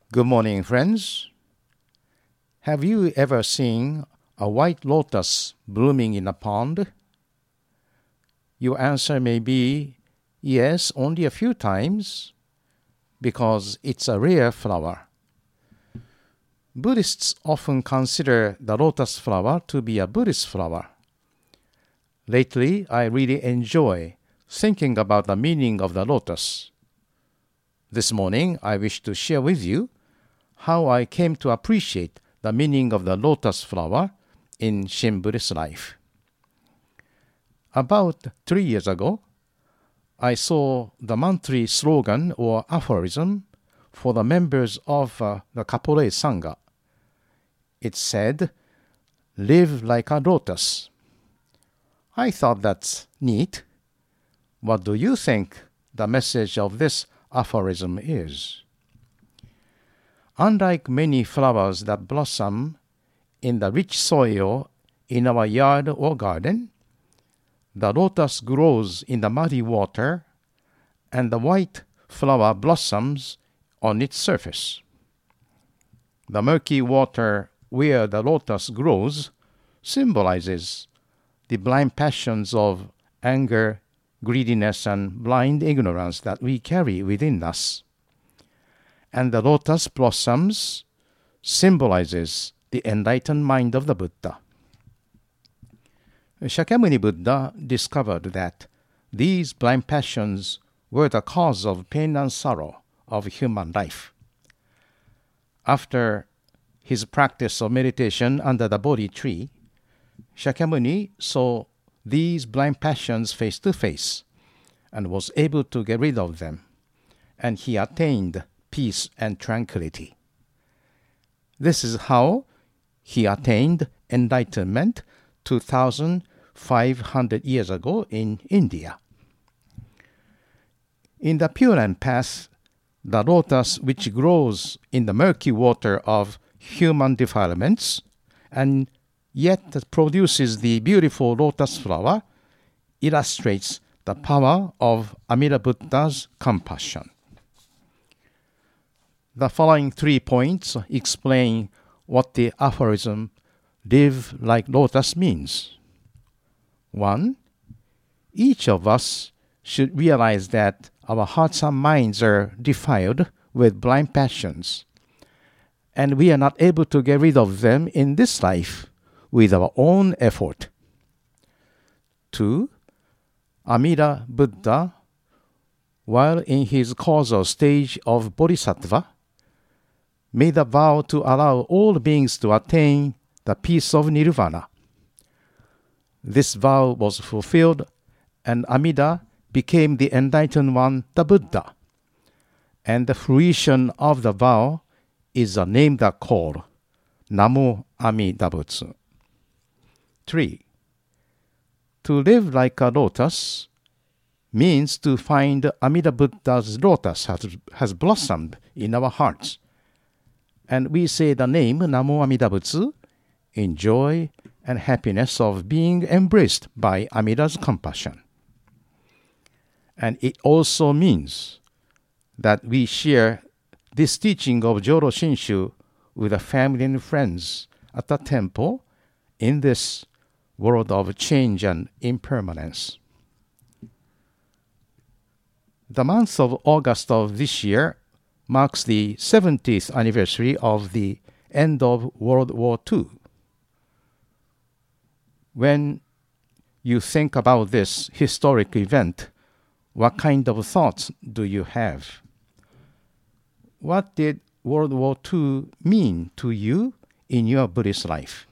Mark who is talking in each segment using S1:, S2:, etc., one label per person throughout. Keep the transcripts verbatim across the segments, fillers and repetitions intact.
S1: Good morning, friends. Have you ever seen a white lotus blooming in a pond? Your answer may be yes, only a few times, because it's a rare flower. Buddhists often consider the lotus flower to be a Buddhist flower. Lately, I really enjoy thinking about the meaning of the lotus. This morning, I wish to share with you how I came to appreciate the meaning of the lotus flower in Shin Buddhist life. About three years ago, I saw the monthly slogan or aphorism for the members of uh, the Kapolei Sangha. It said, "Live like a lotus." I thought that's neat. What do you think the message of this aphorism is? Unlike many flowers that blossom in the rich soil in our yard or garden, the lotus grows in the muddy water, and the white flower blossoms on its surface. The murky water where the lotus grows symbolizes the blind passions of anger, greediness, and blind ignorance that we carry within us. And the lotus blossoms symbolizes the enlightened mind of the Buddha. Shakyamuni Buddha discovered that these blind passions were the cause of pain and sorrow of human life. After his practice of meditation under the Bodhi tree, Shakyamuni saw these blind passions face to face and was able to get rid of them, and he attained peace and tranquility. This is how he attained enlightenment two thousand five hundred years ago in India. In the Pure Land path, the lotus which grows in the murky water of human defilements and yet produces the beautiful lotus flower illustrates the power of Amida Buddha's compassion. The following three points explain what the aphorism "live like lotus" means. One, each of us should realize that our hearts and minds are defiled with blind passions, and we are not able to get rid of them in this life with our own effort. Two, Amida Buddha, while in his causal stage of Bodhisattva, made a vow to allow all beings to attain the peace of nirvana. This vow was fulfilled, and Amida became the enlightened one, the Buddha. And the fruition of the vow is a name that called Namo Amida Butsu. Three, to live like a lotus means to find Amida Buddha's lotus has, has blossomed in our hearts. And we say the name Namo Amida Butsu in joy and happiness of being embraced by Amida's compassion. And it also means that we share this teaching of Joro Shinshu with the family and friends at the temple in this world of change and impermanence. The month of August of this year marks the seventieth anniversary of the end of World War Two. When you think about this historic event, what kind of thoughts do you have? What did World War Two mean to you in your Buddhist life?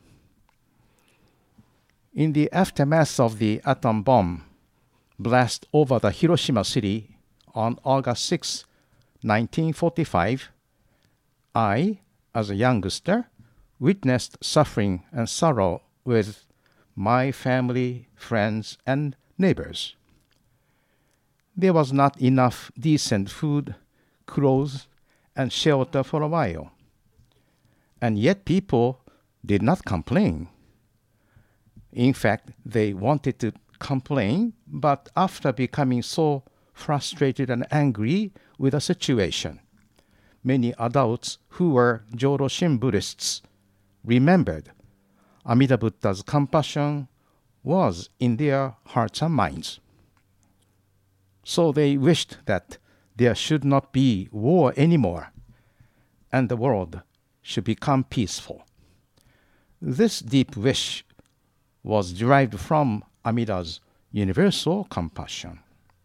S1: In the aftermath of the atom bomb blast over the Hiroshima city on August sixth, nineteen forty-five, I, as a youngster, witnessed suffering and sorrow with my family, friends, and neighbors. There was not enough decent food, clothes, and shelter for a while. And yet people did not complain. In fact, they wanted to complain, but after becoming so frustrated and angry with the situation, many adults who were Joroshin Buddhists remembered Amida Buddha's compassion was in their hearts and minds. So they wished that there should not be war anymore, and the world should become peaceful. This deep wish was derived from Amida's universal compassion.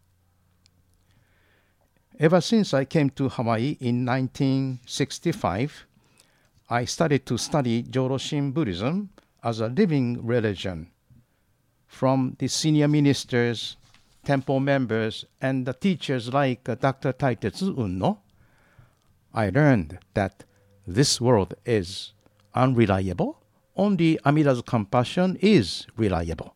S1: Ever since I came to Hawaii in nineteen sixty-five, I started to study Joroshin Buddhism as a living religion. From the senior ministers, temple members, and the teachers like uh, Doctor Taitetsu Unno, I learned that this world is unreliable. Only Amida's compassion is reliable.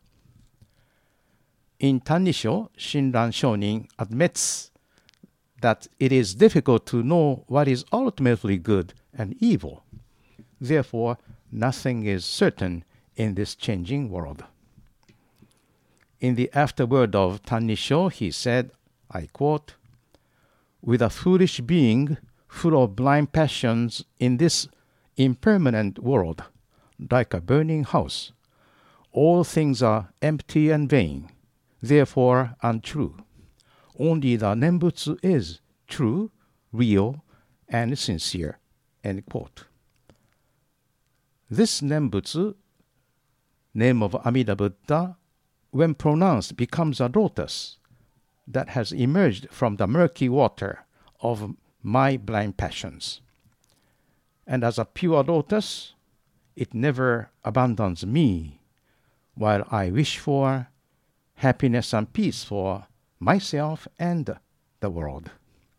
S1: In Tannisho, Shinran Shonin admits that it is difficult to know what is ultimately good and evil. Therefore, nothing is certain in this changing world. In the afterword of Tannisho, he said, I quote, "With a foolish being full of blind passions in this impermanent world, like a burning house, all things are empty and vain, therefore untrue. Only the Nembutsu is true, real, and sincere." End quote. This Nembutsu, name of Amida Buddha, when pronounced, becomes a lotus that has emerged from the murky water of my blind passions. And as a pure lotus, it never abandons me, while I wish for happiness and peace for myself and the world.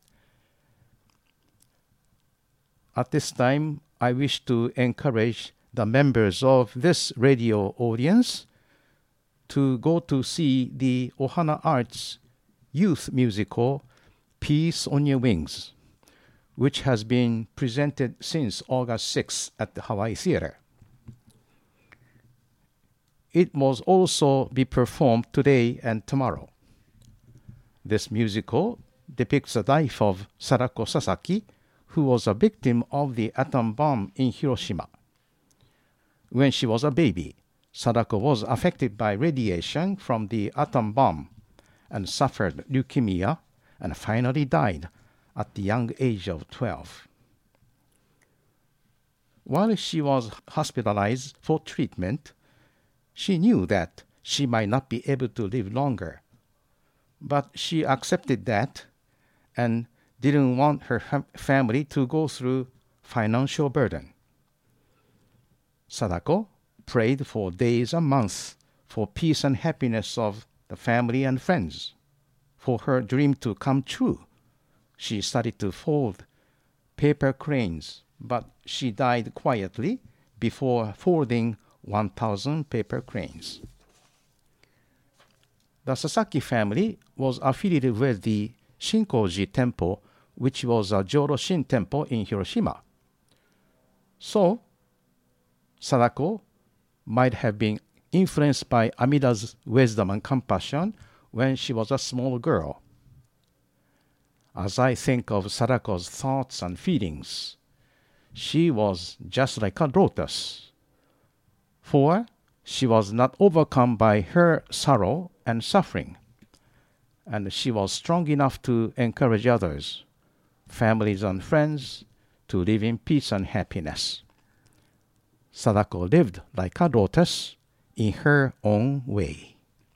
S1: At this time, I wish to encourage the members of this radio audience to go to see the Ohana Arts youth musical Peace on Your Wings, which has been presented since August sixth at the Hawaii Theater. It will also be performed today and tomorrow. This musical depicts the life of Sadako Sasaki, who was a victim of the atom bomb in Hiroshima. When she was a baby, Sadako was affected by radiation from the atom bomb and suffered leukemia and finally died at the young age of twelve. While she was hospitalized for treatment, she knew that she might not be able to live longer, but she accepted that and didn't want her fam- family to go through financial burden. Sadako prayed for days and months for peace and happiness of the family and friends, for her dream to come true. She started to fold paper cranes, but she died quietly before folding one thousand paper cranes. The Sasaki family was affiliated with the Shinkoji Temple, which was a Joroshin temple in Hiroshima. So, Sadako might have been influenced by Amida's wisdom and compassion when she was a small girl. As I think of Sadako's thoughts and feelings, she was just like a lotus, for she was not overcome by her sorrow and suffering, and she was strong enough to encourage others, families and friends, to live in peace and happiness. Sadako lived like a lotus in her own way.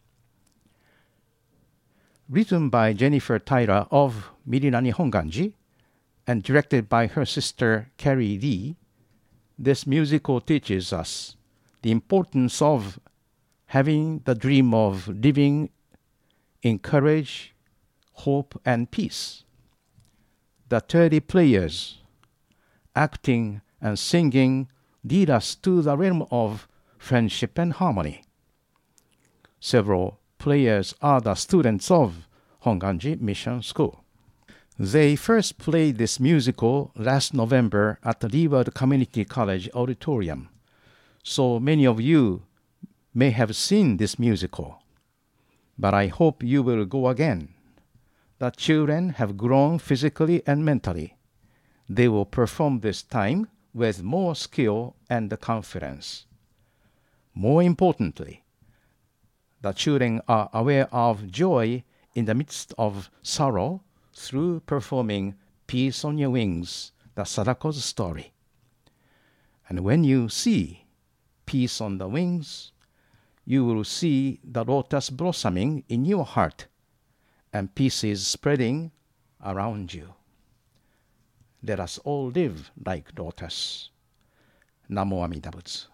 S1: Written by Jennifer Tyler of Mirinani Honganji and directed by her sister Carrie Lee, this musical teaches us the importance of having the dream of living in courage, hope, and peace. The thirty players, acting and singing, lead us to the realm of friendship and harmony. Several players are the students of Honganji Mission School. They first played this musical last November at the Leeward Community College Auditorium, so many of you may have seen this musical, but I hope you will go again. The children have grown physically and mentally. they will perform this time with more skill and confidence. More importantly, the children are aware of joy in the midst of sorrow through performing Peace on Your Wings, the Sadako's story. And when you see Peace on the Wings, you will see the lotus blossoming in your heart, and peace is spreading around you. Let us all live like lotus. Namo Amida Butsu.